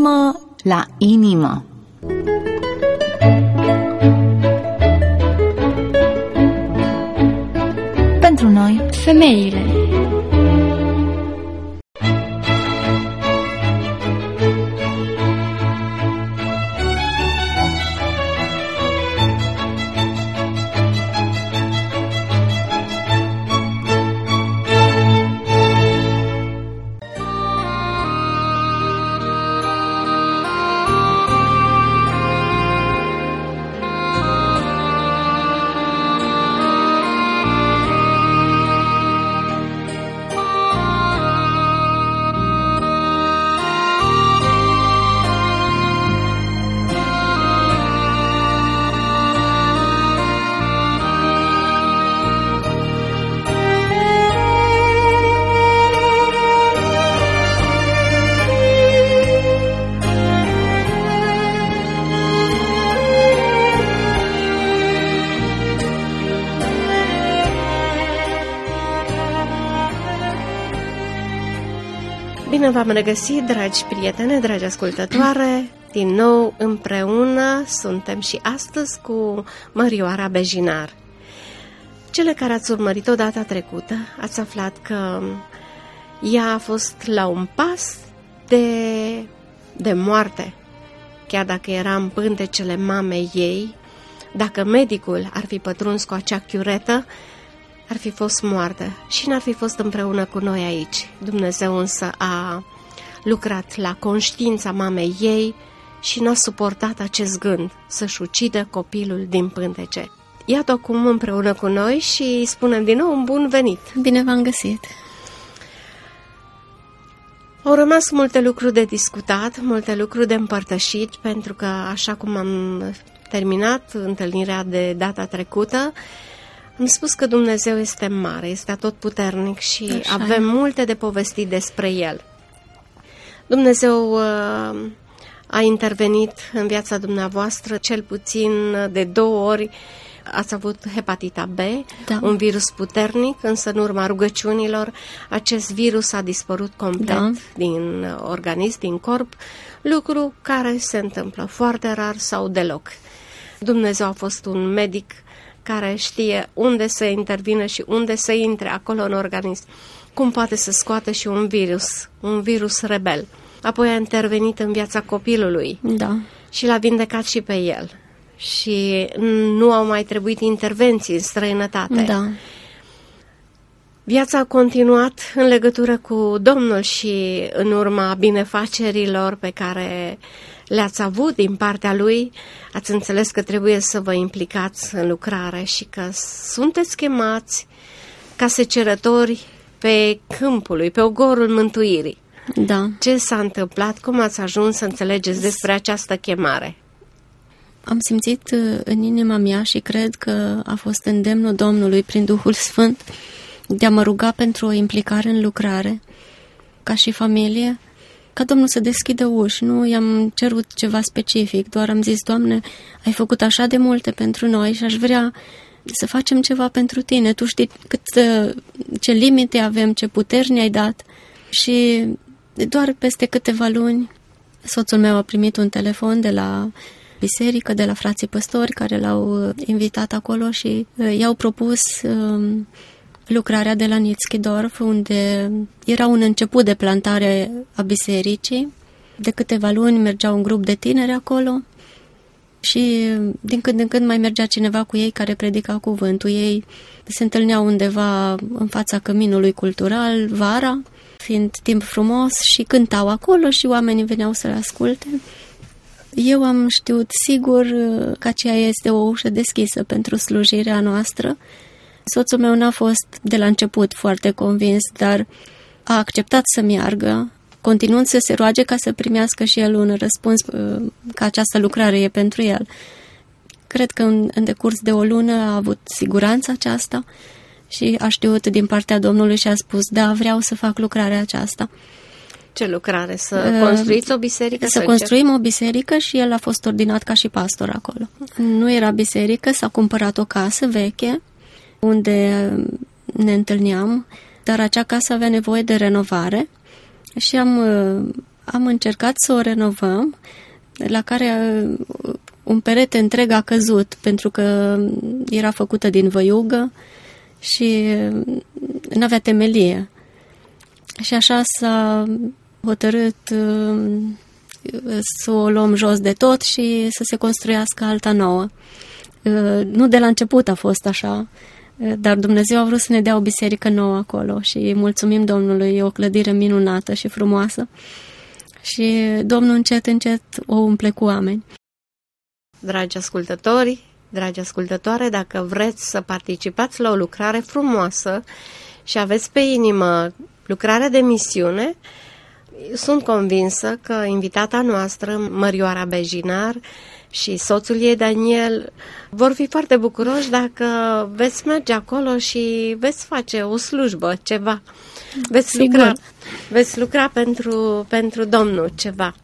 inimă la inimă. Pentru noi, femeile. Bine v-am regăsit, dragi prietene, dragi ascultătoare. Din nou împreună suntem și astăzi cu Mărioara Bejinar. Cele care ați urmărit-o data trecută, ați aflat că ea a fost la un pas de moarte. Chiar dacă era în pântecele mamei ei, dacă medicul ar fi pătruns cu acea chiuretă, ar fi fost moartă și n-ar fi fost împreună cu noi aici. Dumnezeu însă a lucrat la conștiința mamei ei și n-a suportat acest gând să-și ucidă copilul din pântece. Iată acum împreună cu noi și spunem din nou un bun venit. Bine v-am găsit! Au rămas multe lucruri de discutat, multe lucruri de împărtășit, pentru că așa cum am terminat întâlnirea de data trecută, am spus că Dumnezeu este mare, este atotputernic și așa avem multe de povestit despre El. Dumnezeu a intervenit în viața dumneavoastră cel puțin de 2 ori. Ați avut hepatita B, da, un virus puternic, însă în urma rugăciunilor acest virus a dispărut complet, da, din organism, din corp, lucru care se întâmplă foarte rar sau deloc. Dumnezeu a fost un medic care știe unde să intervină și unde să intre acolo în organism, cum poate să scoată și un virus rebel. Apoi a intervenit în viața copilului, da, și l-a vindecat și pe el. Și nu au mai trebuit intervenții în străinătate. Da. Viața a continuat în legătură cu Domnul și în urma binefacerilor pe care le-ați avut din partea Lui, ați înțeles că trebuie să vă implicați în lucrare și că sunteți chemați ca secerători pe câmpul lui, pe ogorul mântuirii. Da. Ce s-a întâmplat? Cum ați ajuns să înțelegeți despre această chemare? Am simțit în inima mea și cred că a fost îndemnul Domnului prin Duhul Sfânt de a mă ruga pentru o implicare în lucrare, ca și familie, ca Domnul să deschidă uși. Nu i-am cerut ceva specific, doar am zis: Doamne, ai făcut așa de multe pentru noi și aș vrea să facem ceva pentru Tine. Tu știi ce limite avem, ce puteri ne-ai dat. Și doar peste câteva luni soțul meu a primit un telefon de la biserică, de la frații păstori care l-au invitat acolo și i-au propus lucrarea de la Nitzchidorf, unde era un început de plantare a bisericii. De câteva luni mergea un grup de tineri acolo și din când în când mai mergea cineva cu ei care predica cuvântul. Ei se întâlneau undeva în fața căminului cultural vara, fiind timp frumos, și cântau acolo și oamenii veneau să le asculte. Eu am știut sigur că aceea este o ușă deschisă pentru slujirea noastră. Soțul meu n-a fost de la început foarte convins, dar a acceptat să meargă, continuând să se roage ca să primească și el un răspuns că această lucrare e pentru el. Cred că în decurs de o lună a avut siguranța aceasta și a știut din partea Domnului și a spus: da, vreau să fac lucrarea aceasta. Ce lucrare? Să construiți o biserică? Să construim o biserică și el a fost ordinat ca și pastor acolo. Nu era biserică, s-a cumpărat o casă veche unde ne întâlneam, dar acea casă avea nevoie de renovare și am am încercat să o renovăm, la care un perete întreg a căzut, pentru că era făcută din văiugă și nu avea temelie. Și așa s-a hotărât să o luăm jos de tot și să se construiască alta nouă. Nu de la început a fost așa, dar Dumnezeu a vrut să ne dea o biserică nouă acolo și mulțumim Domnului, e o clădire minunată și frumoasă. Și Domnul încet, încet o umple cu oameni. Dragi ascultători, dragi ascultătoare, dacă vreți să participați la o lucrare frumoasă și aveți pe inimă lucrarea de misiune, sunt convinsă că invitata noastră, Mărioara Bejinar, și soțul ei, Daniel, vor fi foarte bucuroși dacă veți merge acolo și veți face o slujbă, ceva. Veți lucra pentru Domnul ceva.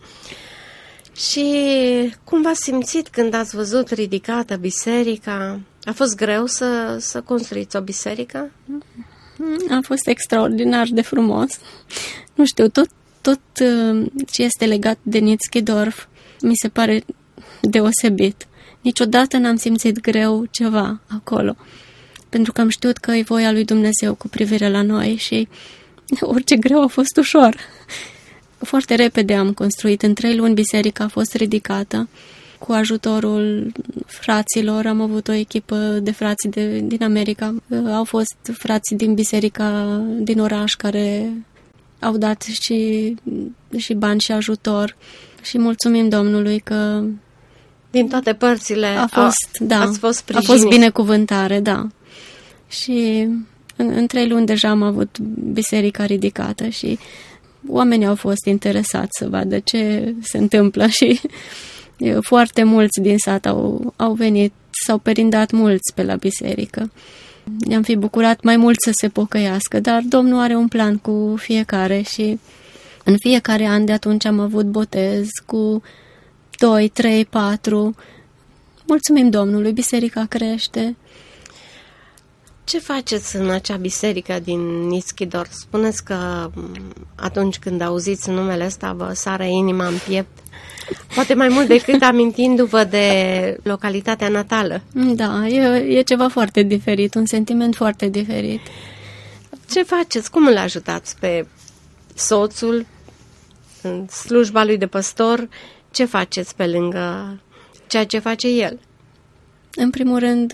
Și cum v-ați simțit când ați văzut ridicată biserica? A fost greu să construiți o biserică? A fost extraordinar de frumos. Nu știu, tot ce este legat de Nitzchidorf mi se pare deosebit. Niciodată n-am simțit greu ceva acolo, pentru că am știut că e voia lui Dumnezeu cu privire la noi și orice greu a fost ușor. Foarte repede am construit. În 3 luni biserica a fost ridicată. Cu ajutorul fraților, am avut o echipă de frați din America. Au fost frații din biserica din oraș care au dat și bani și ajutor. Și mulțumim Domnului că din toate părțile ați fost sprijiniți. A fost binecuvântare, da. Și în 3 luni deja am avut biserica ridicată și oamenii au fost interesați să vadă ce se întâmplă și foarte mulți din sat au venit, s-au perindat mulți pe la biserică. Ne-am fi bucurat mai mult să se pocăiască, dar Domnul are un plan cu fiecare și în fiecare an de atunci am avut botez cu 2, 3, 4. Mulțumim Domnului, biserica crește. Ce faceți în acea biserică din Nitzchidorf? Spuneți că atunci când auziți numele ăsta vă sare inima în piept. Poate mai mult decât amintindu-vă de localitatea natală. Da, e ceva foarte diferit, un sentiment foarte diferit. Ce faceți? Cum îl ajutați pe soțul în slujba lui de păstor? Ce faceți pe lângă ceea ce face el? În primul rând,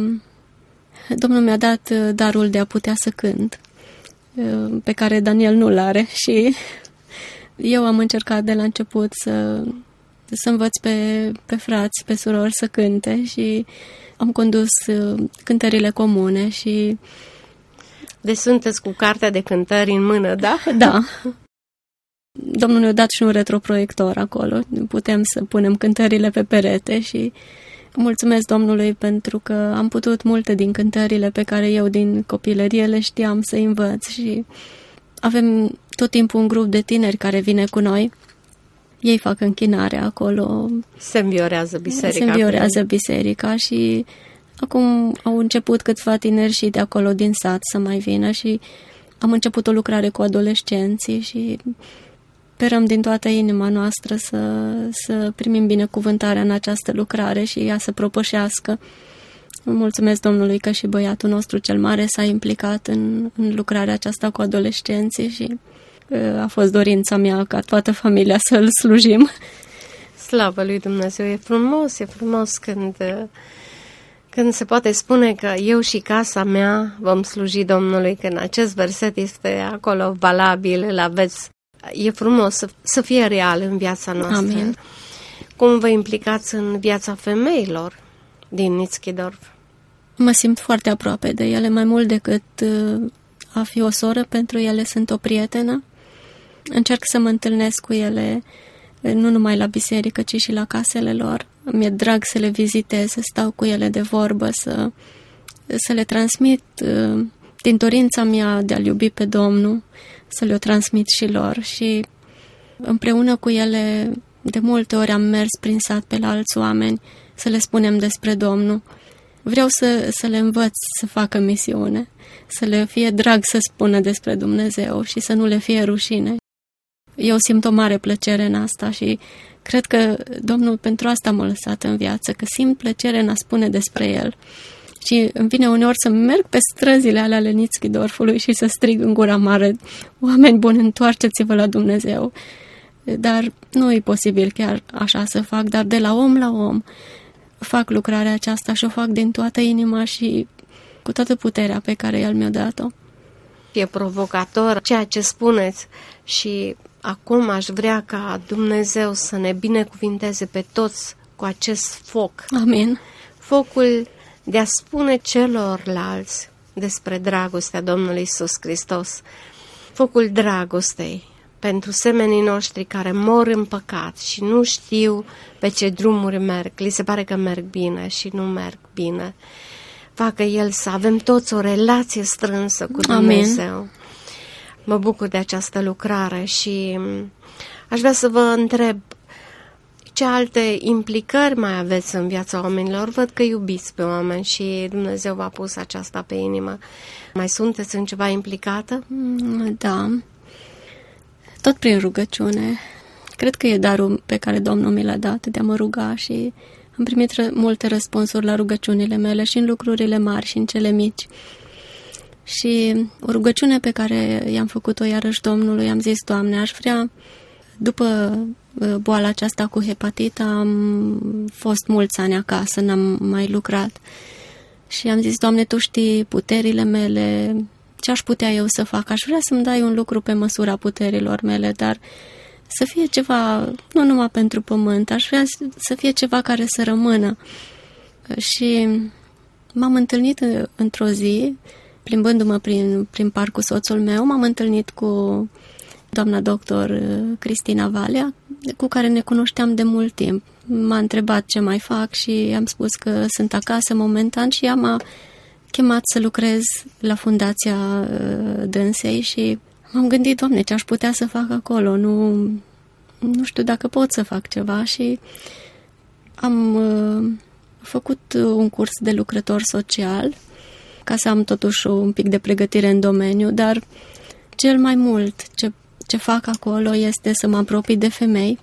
Domnul mi-a dat darul de a putea să cânt, pe care Daniel nu-l are și eu am încercat de la început să învăț pe frați, pe surori să cânte și am condus cântările comune și... Deci sunteți cu cartea de cântări în mână, da? Da. Domnul ne-a dat și un retroproiector acolo. Putem să punem cântările pe perete și mulțumesc Domnului pentru că am putut multe din cântările pe care eu din copilărie le știam să învăț și avem tot timpul un grup de tineri care vine cu noi. Ei fac închinare acolo. Se înviorează biserica. Și acum au început câțiva tineri și de acolo din sat să mai vină și am început o lucrare cu adolescenții și sperăm din toată inima noastră să primim binecuvântarea în această lucrare și ea să propășească. Mulțumesc Domnului că și băiatul nostru cel mare s-a implicat în lucrarea aceasta cu adolescenții și a fost dorința mea ca toată familia să-L slujim. Slavă lui Dumnezeu! E frumos când se poate spune că eu și casa mea vom sluji Domnului, când acest verset este acolo valabil, îl aveți. E frumos să fie real în viața noastră. Amin. Cum vă implicați în viața femeilor din Nitzchidorf? Mă simt foarte aproape de ele, mai mult decât a fi o soră, pentru ele sunt o prietenă. Încerc să mă întâlnesc cu ele nu numai la biserică, ci și la casele lor. Mi-e drag să le vizitez, să stau cu ele de vorbă, să le transmit din dorința mea de a-L iubi pe Domnul, să le-o transmit și lor. Și împreună cu ele, de multe ori am mers prin sat pe la alți oameni, să le spunem despre Domnul. Vreau să le învăț să facă misiune, să le fie drag să spună despre Dumnezeu și să nu le fie rușine. eu simt o mare plăcere în asta și cred că Domnul pentru asta m-a lăsat în viață, că simt plăcere în a spune despre El. Și îmi vine uneori să merg pe străzile ale Lenițchi-Dorfului și să strig în gura mare: oameni buni, întoarceți-vă la Dumnezeu. Dar nu e posibil chiar așa să fac, dar de la om la om fac lucrarea aceasta și o fac din toată inima și cu toată puterea pe care El mi-a dat-o. E provocator ceea ce spuneți și acum aș vrea ca Dumnezeu să ne binecuvinteze pe toți cu acest foc. Amin. Focul de a spune celorlalți despre dragostea Domnului Iisus Hristos. Focul dragostei pentru semenii noștri care mor în păcat și nu știu pe ce drumuri merg. Li se pare că merg bine și nu merg bine. Facă El să avem toți o relație strânsă cu Dumnezeu. Amin. Mă bucur de această lucrare și aș vrea să vă întreb ce alte implicări mai aveți în viața oamenilor. Văd că iubiți pe oameni și Dumnezeu v-a pus aceasta pe inimă. Mai sunteți în ceva implicată? Da. Tot prin rugăciune. Cred că e darul pe care Domnul mi l-a dat de a mă ruga și am primit multe răspunsuri la rugăciunile mele și în lucrurile mari și în cele mici. Și o rugăciune pe care i-am făcut-o iarăși Domnului, am zis: Doamne, aș vrea, după boala aceasta cu hepatita, am fost mulți ani acasă, n-am mai lucrat. Și am zis: Doamne, Tu știi puterile mele, ce aș putea eu să fac? Aș vrea să-mi dai un lucru pe măsura puterilor mele, dar să fie ceva, nu numai pentru pământ, aș vrea să fie ceva care să rămână. Și m-am întâlnit într-o zi, plimbându-mă prin parc cu soțul meu, m-am întâlnit cu doamna doctor Cristina Valea, cu care ne cunoșteam de mult timp. M-a întrebat ce mai fac și am spus că sunt acasă momentan și ea m-a chemat să lucrez la fundația dânsei și m-am gândit: Doamne, ce aș putea să fac acolo? Nu știu dacă pot să fac ceva și am făcut un curs de lucrător social ca să am totuși un pic de pregătire în domeniu, dar cel mai mult ce fac acolo este să mă apropii de femei.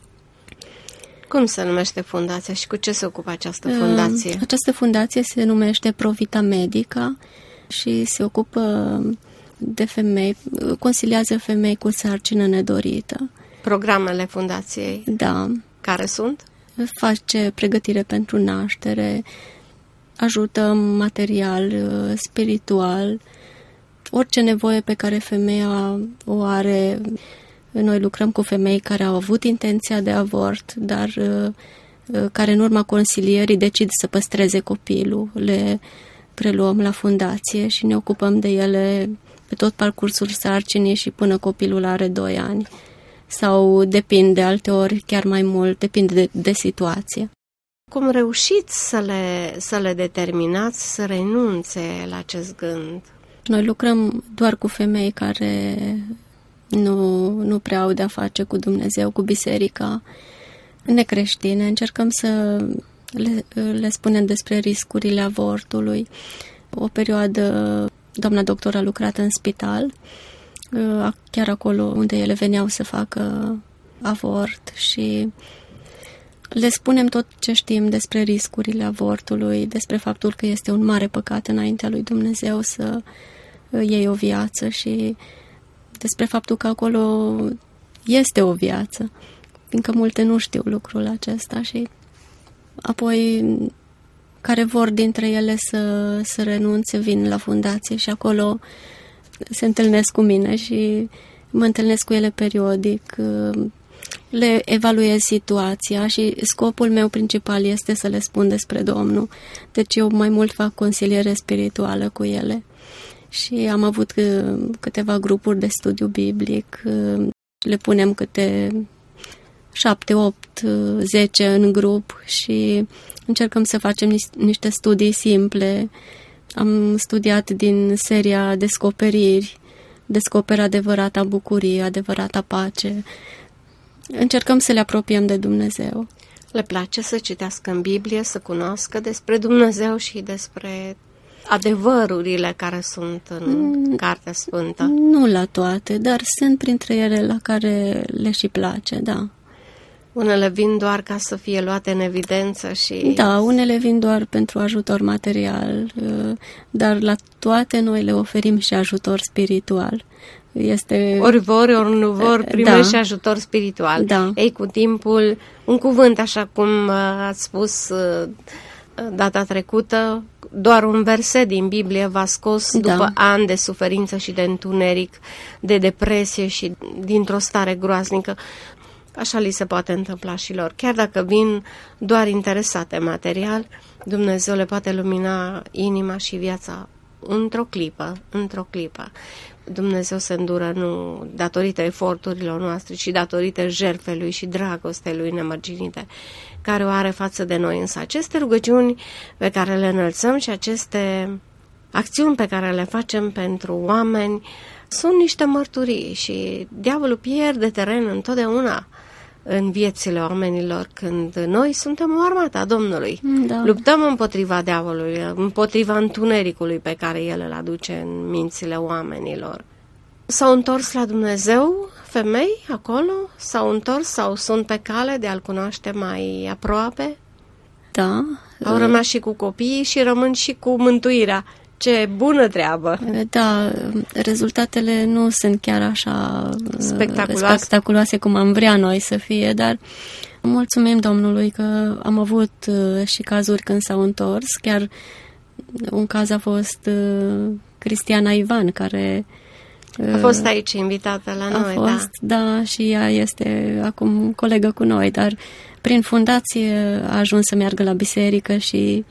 Cum se numește fundația și cu ce se ocupă această fundație? Această fundație se numește Provita Medica și se ocupă de femei, consiliază femei cu sarcină nedorită. Programele fundației? Da. Care sunt? Face pregătire pentru naștere, ajută material, spiritual, orice nevoie pe care femeia o are. Noi lucrăm cu femei care au avut intenția de avort, dar care în urma consilierii decid să păstreze copilul. Le preluăm la fundație și ne ocupăm de ele pe tot parcursul sarcinii și până copilul are 2 ani. Sau depinde, alteori chiar mai mult, depinde de situație. Cum reușiți să le determinați să renunțe la acest gând? Noi lucrăm doar cu femei care nu prea au de-a face cu Dumnezeu, cu biserica necreștine. Încercăm să le spunem despre riscurile avortului. O perioadă doamna doctor a lucrat în spital, chiar acolo unde ele veneau să facă avort și le spunem tot ce știm despre riscurile avortului, despre faptul că este un mare păcat înaintea lui Dumnezeu să iei o viață și despre faptul că acolo este o viață, fiindcă multe nu știu lucrul acesta și apoi care vor dintre ele să renunțe, vin la fundație și acolo se întâlnesc cu mine și mă întâlnesc cu ele periodic, le evaluez situația și scopul meu principal este să le spun despre Domnul. Deci eu mai mult fac consiliere spirituală cu ele. Și am avut câteva grupuri de studiu biblic, le punem câte 7, 8, 10 în grup și încercăm să facem niște studii simple. Am studiat din seria Descoperiri, Descoperă adevărata bucurie, adevărata pace. Încercăm să le apropiem de Dumnezeu. Le place să citească în Biblie, să cunoască despre Dumnezeu și despre adevărurile care sunt în Cartea Sfântă. Nu la toate, dar sunt printre ele la care le și place, da. Unele vin doar ca să fie luate în evidență și... Da, unele vin doar pentru ajutor material, dar la toate noi le oferim și ajutor spiritual. Ori vor, ori nu vor, primești și ajutor spiritual. Da. Ei, cu timpul, un cuvânt, așa cum ați spus data trecută, doar un verset din Biblie v-a scos după ani de suferință și de întuneric, de depresie și dintr-o stare groaznică. Așa li se poate întâmpla și lor. Chiar dacă vin doar interesate material, Dumnezeu le poate lumina inima și viața într-o clipă. Dumnezeu se îndură nu datorită eforturilor noastre, ci datorită jertfei Lui și dragostei Lui nemărginite, care o are față de noi. Însă aceste rugăciuni pe care le înălțăm și aceste acțiuni pe care le facem pentru oameni sunt niște mărturii și diavolul pierde teren întotdeauna în viețile oamenilor când noi suntem o armată a Domnului. Da. Luptăm împotriva diavolului, împotriva întunericului pe care el îl aduce în mințile oamenilor. S-au întors la Dumnezeu femei acolo? S-au întors sau sunt pe cale de a-L cunoaște mai aproape? Da. Au rămas și cu copiii și rămân și cu mântuirea. Ce bună treabă! Da, rezultatele nu sunt chiar așa spectaculoase cum am vrea noi să fie, dar mulțumim Domnului că am avut și cazuri când s-au întors. Chiar un caz a fost Cristiana Ivan, care a fost aici invitată la noi. A fost, da, și ea este acum colegă cu noi, dar prin fundație a ajuns să meargă la biserică și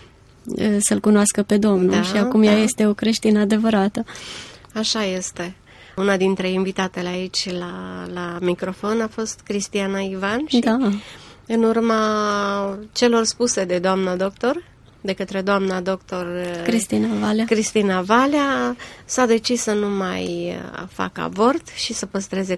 să-L cunoască pe Domnul și acum ea este o creștină adevărată. Așa este. Una dintre invitatele aici la microfon a fost Cristiana Ivan și în urma celor spuse de doamna doctor, de către doamna doctor Cristina Valea, s-a decis să nu mai facă avort și să păstreze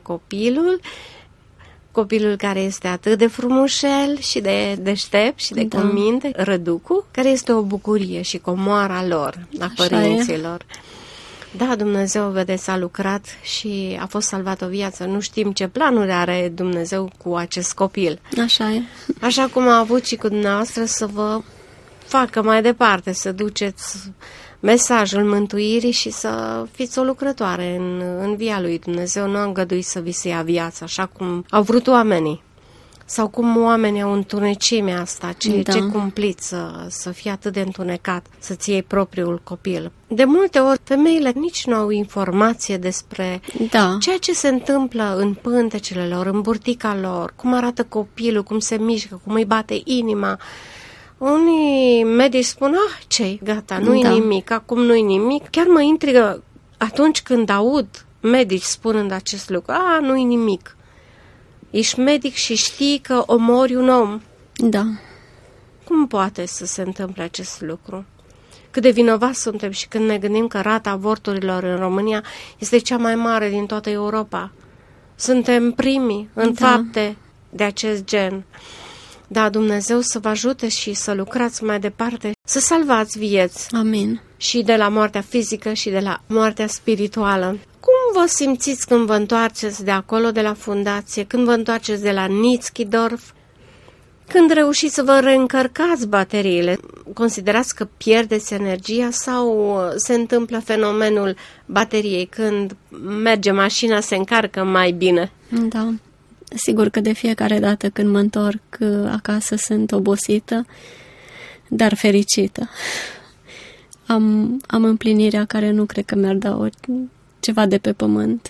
copilul care este atât de frumușel și de deștept și de cuminte, Răducu, care este o bucurie și comoara lor, a părinților. Da, Dumnezeu, vedeți, a lucrat și a fost salvat o viață. Nu știm ce planuri are Dumnezeu cu acest copil. Așa e. Așa cum a avut și cu dumneavoastră să vă facă mai departe, să duceți mesajul mântuirii și să fiți o lucrătoare în via lui Dumnezeu. Nu a îngăduit să vi se ia viața așa cum au vrut oamenii. Sau cum oamenii au întunecimea asta, ce cumplit să fie atât de întunecat, să-ți iei propriul copil. De multe ori, femeile nici nu au informație despre ceea ce se întâmplă în pântecele lor, în burtica lor, cum arată copilul, cum se mișcă, cum îi bate inima. Unii medici spun, ce-i, gata, nu-i nimic, acum nu-i nimic. Chiar mă intrigă atunci când aud medici spunând acest lucru, nu-i nimic. Ești medic și știi că omori un om. Da. Cum poate să se întâmple acest lucru? Cât de vinovați suntem și când ne gândim că rata avorturilor în România este cea mai mare din toată Europa. Suntem primii în fapte de acest gen. Da, Dumnezeu să vă ajute și să lucrați mai departe, să salvați vieți. Amin. Și de la moartea fizică și de la moartea spirituală. Cum vă simțiți când vă întoarceți de acolo, de la fundație, când vă întoarceți de la Nitzchidorf, când reușiți să vă reîncărcați bateriile? Considerați că pierdeți energia sau se întâmplă fenomenul bateriei când merge mașina, se încarcă mai bine? Da. Sigur că de fiecare dată când mă întorc acasă sunt obosită, dar fericită. Am împlinirea care nu cred că mi-ar da ceva de pe pământ,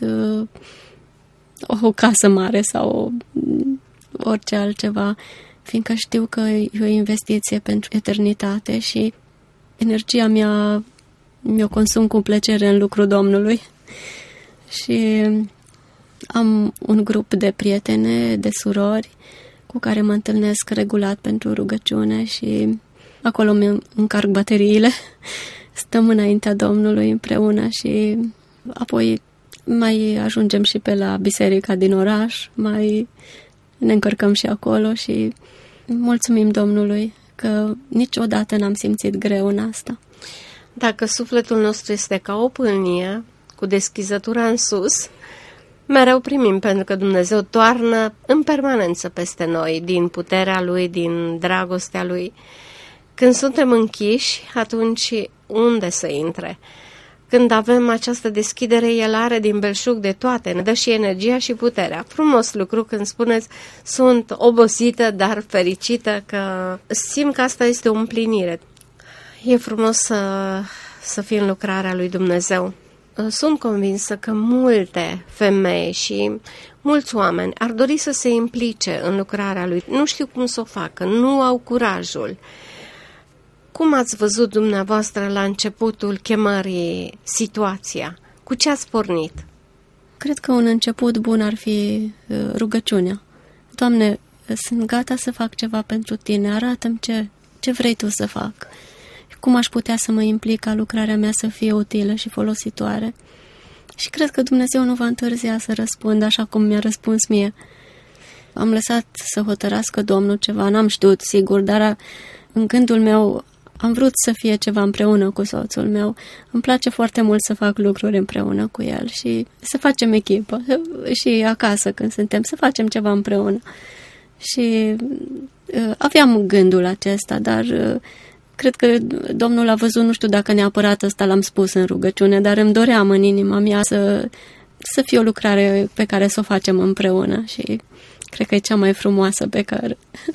o casă mare sau orice altceva, fiindcă știu că e o investiție pentru eternitate și energia mea mi-o consum cu plăcere în lucrul Domnului. Și am un grup de prietene, de surori, cu care mă întâlnesc regulat pentru rugăciune și acolo mi încarc bateriile. Stăm înaintea Domnului împreună și apoi mai ajungem și pe la biserica din oraș, mai ne încărcăm și acolo și mulțumim Domnului că niciodată n-am simțit greu în asta. Dacă sufletul nostru este ca o pâlnie, cu deschizătura în sus, mereu primim, pentru că Dumnezeu toarnă în permanență peste noi, din puterea Lui, din dragostea Lui. Când suntem închiși, atunci unde să intre? Când avem această deschidere, El are din belșug de toate, ne dă și energia și puterea. Frumos lucru când spuneți, sunt obosită, dar fericită, că simt că asta este o împlinire. E frumos să fii în lucrarea lui Dumnezeu. Sunt convinsă că multe femei și mulți oameni ar dori să se implice în lucrarea lui. Nu știu cum să o facă, nu au curajul. Cum ați văzut dumneavoastră la începutul chemării situația? Cu ce ați pornit? Cred că un început bun ar fi rugăciunea. Doamne, sunt gata să fac ceva pentru Tine, arată-mi ce vrei Tu să fac. Cum aș putea să mă implic ca lucrarea mea să fie utilă și folositoare. Și cred că Dumnezeu nu va întârzia să răspundă așa cum mi-a răspuns mie. Am lăsat să hotărască Domnul ceva, n-am știut, sigur, dar în gândul meu am vrut să fie ceva împreună cu soțul meu. Îmi place foarte mult să fac lucruri împreună cu el și să facem echipă. Și acasă când suntem, să facem ceva împreună. Și aveam gândul acesta, dar cred că Domnul a văzut, nu știu dacă neapărat ăsta l-am spus în rugăciune, dar îmi doream în inima mea să fie o lucrare pe care să o facem împreună și cred că e cea mai frumoasă pe care...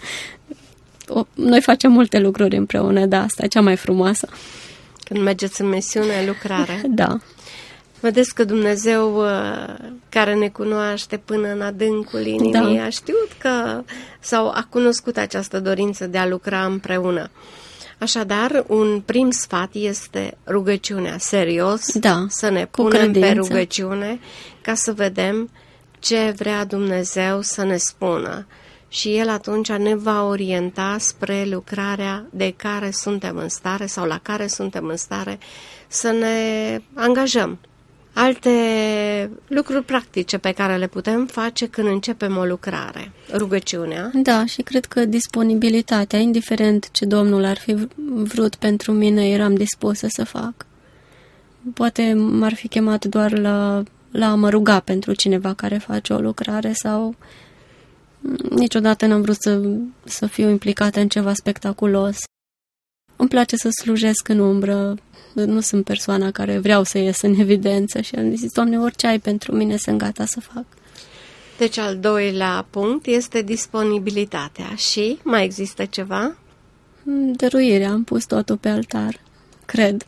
Noi facem multe lucruri împreună, dar asta e cea mai frumoasă. Când mergeți în misiune, lucrare. Da. Vedeți că Dumnezeu, care ne cunoaște până în adâncul inimii, a știut sau a cunoscut această dorință de a lucra împreună. Așadar, un prim sfat este rugăciunea, serios, să ne punem pe rugăciune ca să vedem ce vrea Dumnezeu să ne spună. Și El atunci ne va orienta spre lucrarea de care suntem în stare sau la care suntem în stare să ne angajăm. Alte lucruri practice pe care le putem face când începem o lucrare. Rugăciunea. Da, și cred că disponibilitatea, indiferent ce Domnul ar fi vrut pentru mine, eram dispusă să fac. Poate m-ar fi chemat doar la a mă ruga pentru cineva care face o lucrare sau niciodată n-am vrut să fiu implicată în ceva spectaculos. Îmi place să slujesc în umbră. Nu sunt persoana care vreau să ies în evidență și am zis, Doamne, orice ai pentru mine, sunt gata să fac. Deci al doilea punct este disponibilitatea. Și mai există ceva? Dăruirea, am pus totul pe altar, cred.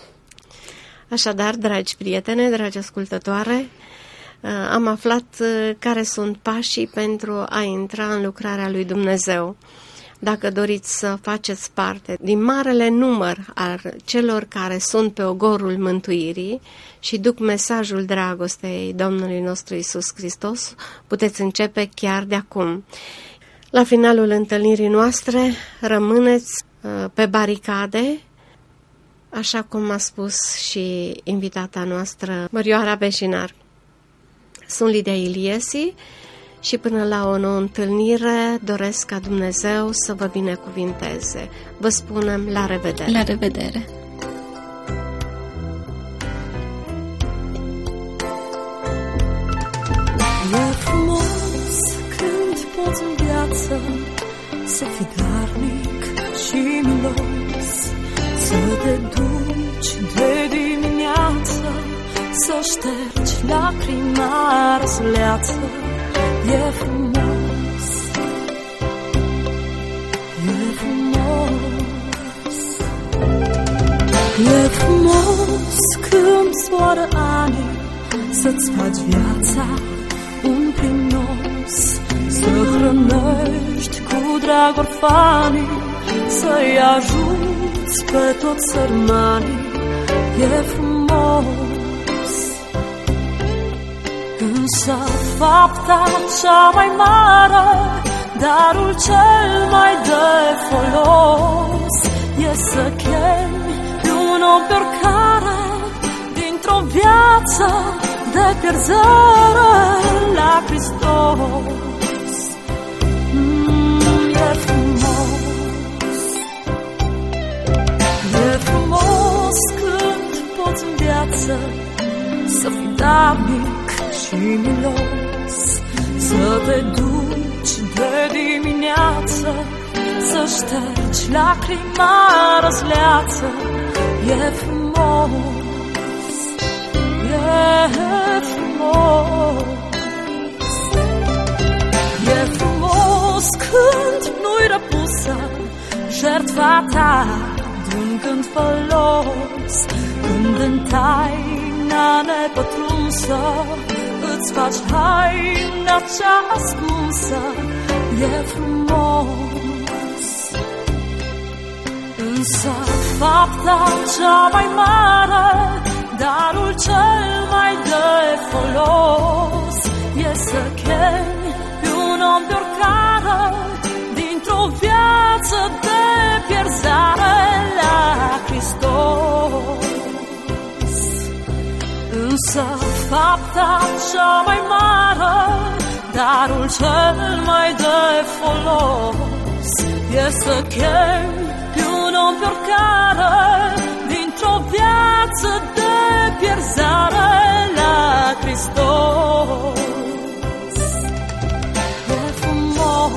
Așadar, dragi prietene, dragi ascultătoare, am aflat care sunt pașii pentru a intra în lucrarea lui Dumnezeu. Dacă doriți să faceți parte din marele număr al celor care sunt pe ogorul mântuirii și duc mesajul dragostei Domnului nostru Iisus Hristos, puteți începe chiar de acum. La finalul întâlnirii noastre rămâneți pe baricade, așa cum a spus și invitata noastră, Mărioara Beșinar. Sunt Lidia Iliesi și până la o nouă întâlnire doresc ca Dumnezeu să vă binecuvinteze. Vă spunem la revedere! La revedere! E frumos când poți în viață să fii darnic și milos, să te duci de dimineață, să ștergi lacrima răsleață. E frumos, e frumos, e frumos când zboară ani să-ți faci viața un prinos, să hrănești cu drag orfanii, să-i ajuți pe toți sărmanii. E frumos, însă fapta cea mai mare, darul cel mai de folos, e să chemi pe un om pe oricare dintr-o viață de pierzare la Hristos. E frumos, e frumos viață, să fii darnic și milos, să te duci de dimineață, să ștergi lacrima răzleață. E frumos, e frumos. E frumos când nu-i răpusă jertfa ta de-un gând folos, când în taina nepătrunsă îți faci haina cea ascunsă. E frumos, însă fapta cea mai mare, darul cel mai de folos, e să chemi pe un om de oricare dintr-o viață de pierzare la Hristos. Însă fapta cea mai mare, darul cel mai de folos, e să chemi pe un om pe oricare dintr-o viață de pierzare la Hristos. E frumos,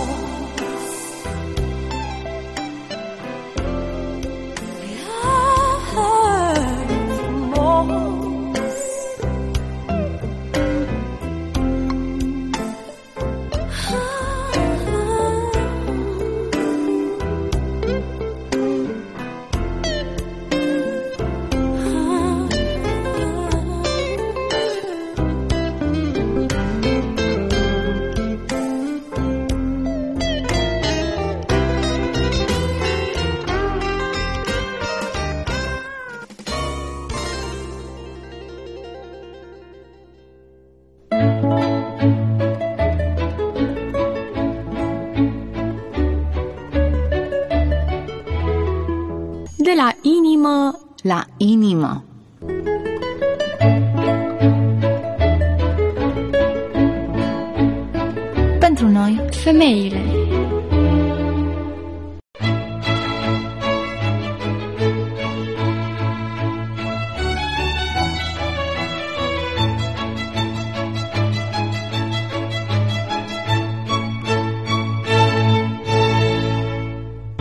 De la inimă la inimă. Pentru noi, femeile.